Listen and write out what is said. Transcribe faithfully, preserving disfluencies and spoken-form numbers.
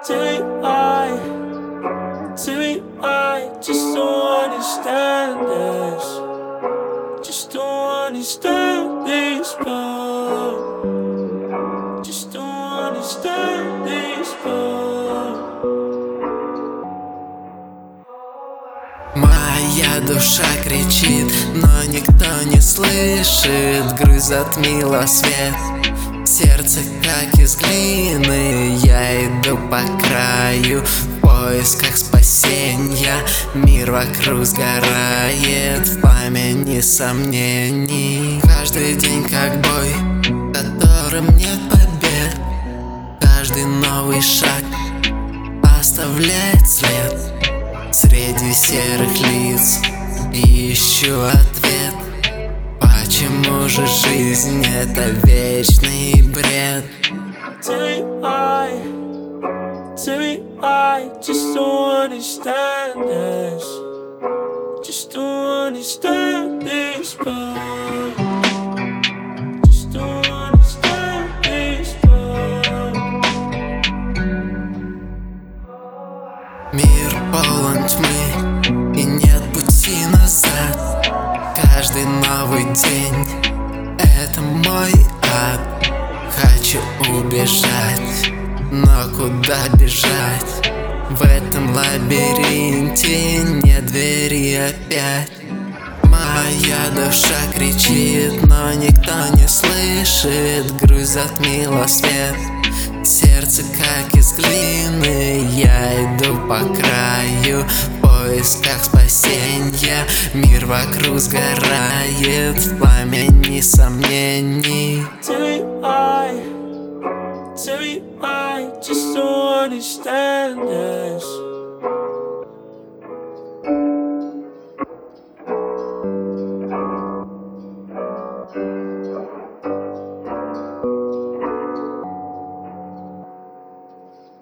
Tell me why, tell me why, just don't understand this. Just don't understand this love. Just don't understand this love. Моя душа кричит, но никто не слышит. Грусть затмила свет, сердце как из глины. Я иду по краю в поисках спасения. Мир вокруг сгорает в пламени сомнений. Каждый день как бой, в котором нет побед. Каждый новый шаг оставляет след. Среди серых лиц ищу ответ. Почему же жизнь — это вечный бред? Tell me why, tell me why, just don't understand this. Just don't understand this love. Just don't understand this love. Мир полон тьмы и нет пути назад. Каждый новый день — это мой ад. Хочу убежать, но куда бежать? В этом лабиринте нет двери опять. Моя душа кричит, но никто не слышит. Грусть затмила свет, сердце как из глины. Я иду по краю в поисках спасения. Мир вокруг сгорает в пламени сомнений. Tell me why, tell me why, just don't understand this.